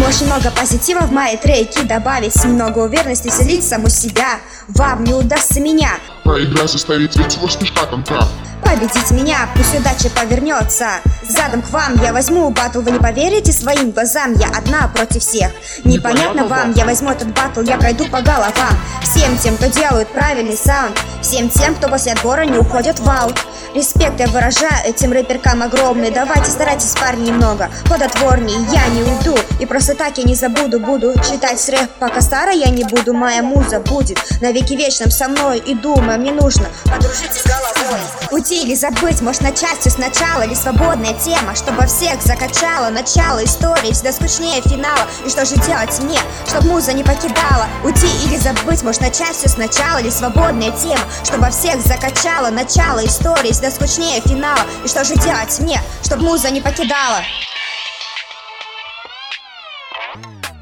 Можешь немного позитива в мои треки добавить, немного уверенности вселить в саму себя. Вам не удастся меня Проиграй, составить ведь всего снежка там трав. победить меня, пусть удача повернется задом к вам. Я возьму батл, вы не поверите своим глазам. Я одна против всех, непонятно вам. Я возьму этот батл, я пройду по головам. Всем тем, кто делает правильный саунд, всем тем, кто после отбора не уходит в аут. Респект я выражаю этим рэперкам огромный. Давайте старайтесь, парни, немного плодотворней. Я не уйду, и просто так я не забуду. Буду читать рэп, пока старой я не буду. Моя муза будет навеки вечным со мной. И думаю, мне нужно подружиться с головой. Уйти или забыть, может начать все сначала. Или свободная тема, чтобы всех закачала. Начало истории всегда скучнее финала. И что же делать мне, чтоб муза не покидала? Уйти или забыть, может начать все сначала. Или свободная тема, чтобы всех закачала. Начало истории всегда скучнее финала. И что же делать мне, чтоб муза не покидала?